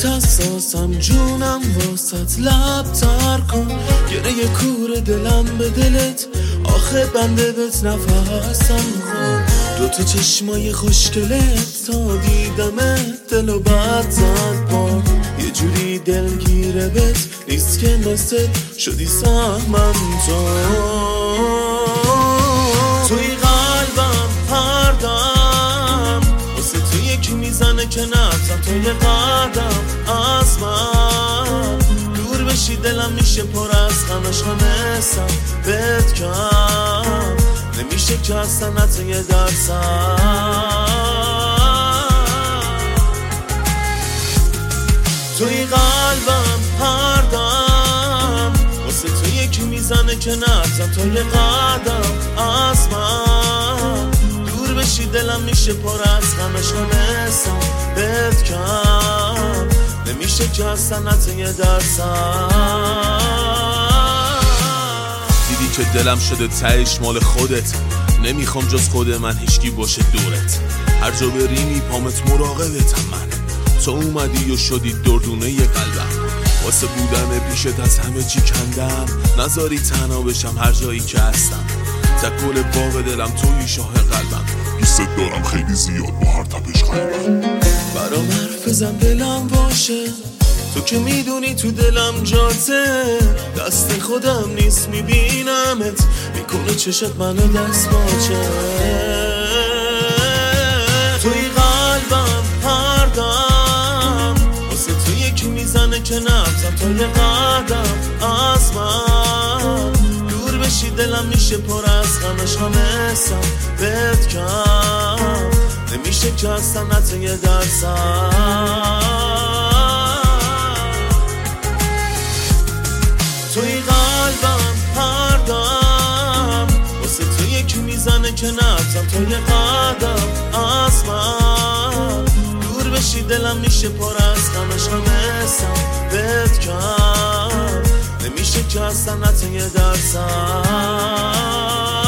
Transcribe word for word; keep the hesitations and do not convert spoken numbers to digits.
حساسم جونم واسط لب تر کن، گره کور دلم به دلت، آخه بنده بهت نفسم خون. دوتا چشمای خوشگلت تا دیدمت دلو بد زد بار، یه جوری دلگیره بت نیست که مثل شدی سهمم تو. توی قلبم هر دم واسه تو یکی میزنه که نرسم توی قدم از من دور بشی، دلم میشه پر از غمش نمسم بهت کم نمیشه که اصلا حتی یه درسم. توی قلبم هر دم واسه تو یکی میزنه که نرسم توی قدم از من دور بشی، دلم میشه پر از غمش نمسم بهت کم نمیشه که اصلا حتی یه درسم. دیدی که دلم شده تهش مال خودت، نمیخوام جز خود من هیچکی باشه دورت، هر جا بری میپامت مراقبتم من، تو اومدی و شدی دردونه ی قلبم، واسه بودن پیشت از همه چی کندم، نذاری تنها بشم هر جایی که هستم، تکل باغ دلم توی شاه قلبم، دوست دارم خیلی زیاد با هر تپش قلبم. برام حرف بزن دلم باشه، تو که میدونی تو دلم جاته، دست خودم نیست میبینمت، میکنه چشت منو دست باچه. توی قلبم هر دم واسه تو یکی میزنه که نرسم توی قدم از من دور بشی، دلم میشه پر از غمش نمسم بهت کم نمیشه که اصلا حتی یه درسم. توی قلبم هر دم واسه تو یکی میزنه که نرسم توی قدم از من دور بشی، دلم میشه پر از غمش نمسم بهت کم نمیشه که اصلا حتی یه درسم.